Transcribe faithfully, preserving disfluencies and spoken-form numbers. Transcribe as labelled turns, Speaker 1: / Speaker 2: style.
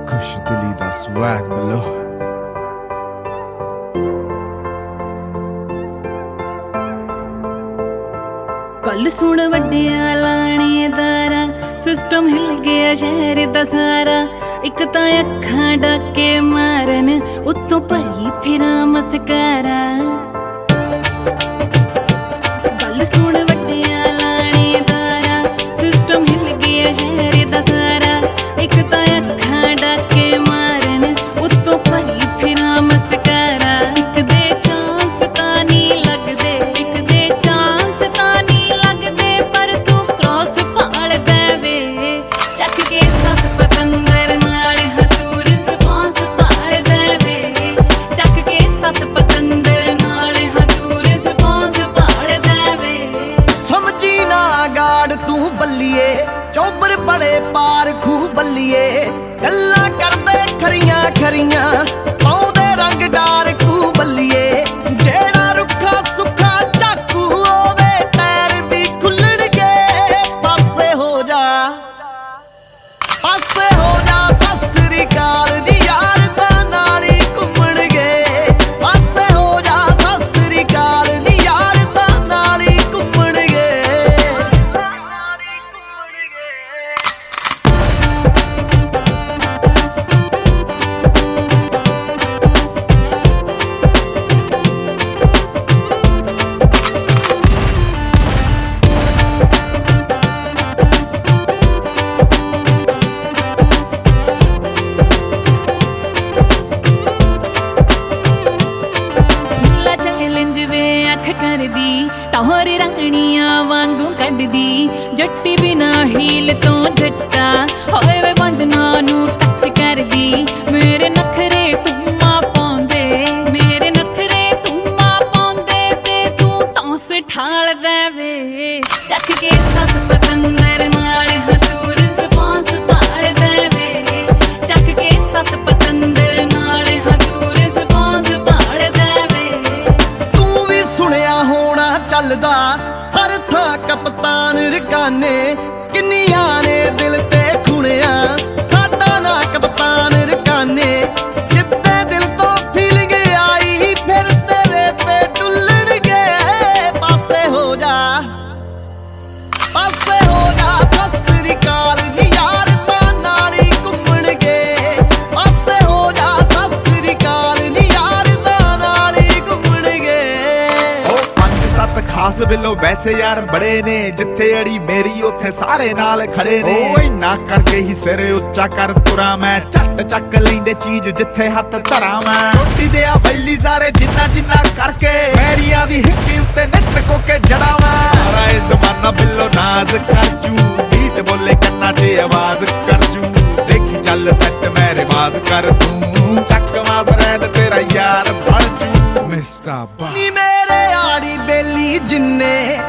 Speaker 1: खुश दिली दा स्वैग बिलो
Speaker 2: कल सुन वड्डिया लाणेदारा सिस्टम हिल गया शहर दा सारा एक तां अखां डाके मारन उत्तों भरी फिरां मस्कारा कल सुन वड्डिया लाणेदारा सिस्टम हिल गया शहर दा सारा एक तां अखां डाके मारन उत्तों भरी फिरां मस्कारा एक दे चांस तां नी लगदे एक दे चांस तां नी लगदे पर तू क्रॉस पाल देवे चक के सत पतंगर नाल हतू रिस्पांस पाल देवे चक के सत पतंगर नाल हतू रिस्पांस पाल देवे
Speaker 3: समझी ना गाड़ तू बल्लिए चौबर बड़े पार खू बल्लिए गल्ला करदे खरियां खरियां पाउंदे रंग डार खू बल्लिए जेड़ा रुखा सुखा चाकू ओवे टैर भी खुलणगे पासे हो जा पासे हो जा सत श्री अकाल दी यार दा नाल ही घुमणगे पासे हो जा सत श्री अकाल दी यार दा नाल ही घुमणगे
Speaker 2: करदी टोर राणियां वांगू कड्डदी जट्टी बिना हील तो जट्टा होए वे पंजना नू टच करदी मेरे नखरे तुमा पाउंदे मेरे नखरे तुमा पाउंदे ते तू तौस ठाल देवे चक के सत पतंगर नाल हतू रिस्पांस पाल देवे चक के सत पतंगर नाल हतू रिस्पांस पाल देवे
Speaker 3: तू भी सुनिया होना चलदा हर थां कप्तान रकाने किन्नियां ने दिल ते खुणिया साडा ना कप्तान रकाने जिद्दे दिल तो फीलिंग आई फिर तेरे ते डुलणगे पासे हो जा पासे हो जा सत श्री अकाल दी यार दा नाल ही घुमणगे पासे हो जा सत श्री अकाल दी यार दा नाल ही घुमणगे
Speaker 1: सत खास बिलो वैसे यार बड़े ने जिथे अड़ी मेरी उथे सारे नाल खड़े ने ओ इन्ना करके ही सिर उच्चा कर तुरा मैं झट चक लेंदे चीज जिथे हथ धरा मैं छोटी दे आ वैली सारे जिन्ना जिन्ना करके मैरियां दी हिक्की उत्ते नित कोके जड़ा मैं सारा ए जमाना बिलो नाज कर जू बीट बोले कन्ना च आवाज कर जू देखी चल सेट मैं रिवाज कर दूं चकवा ब्रांड तेरा यार बन जू मिस्टर बा
Speaker 3: नी मेरे आड़ी बेली जिन्ने